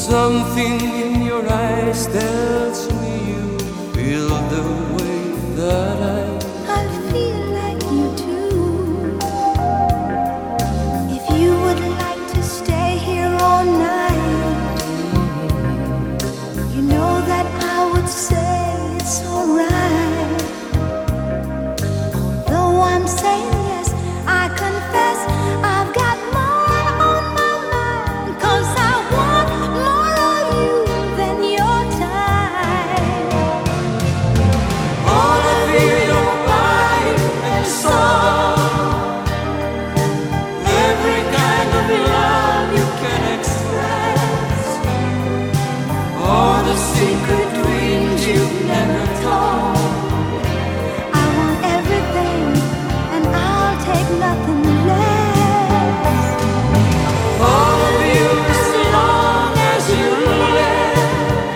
Something in your eyes tells me you feel the way that I feel like you too. If you would like to stay here all night, you know that I would say it's alright. Although I'm saying yes, I confess I've got more on my mind, 'cause I want more of you than your time. all of you, your body and soul, every kind of love you can express, all the secret dreams you've never told. I want everything, and I'll take nothing less. All of you, as long as you live,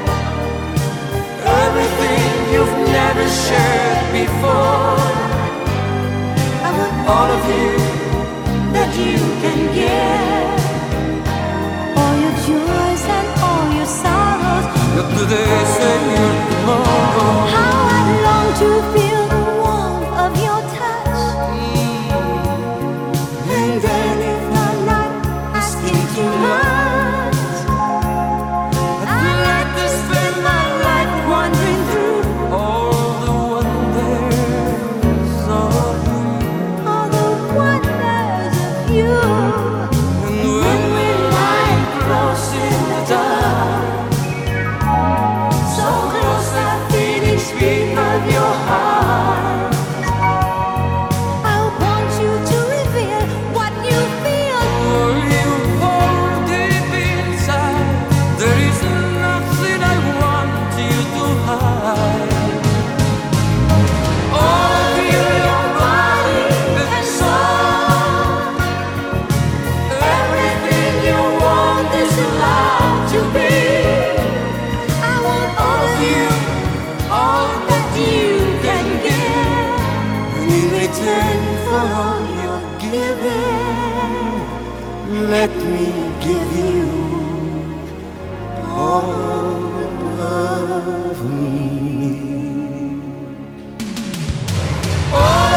everything you've never shared before. I want All of you that you can give. all your joys and all your sorrows. Your todays and your tomorrow. How I'd long to feel the warmth of your touch. And then if I'm not asking too much, I'd like to spend my life wandering through All the wonders of you. all the wonders of you. And when we lie close in the dark, so close that feelings beat of your heart. I want you to reveal what you feel. All you hold deep inside, there is nothing I want you to hide. All of you, your body and soul, everything you want is allowed to be. I want All of you, all that you can give, and in return for all your giving, let me give you all of me. All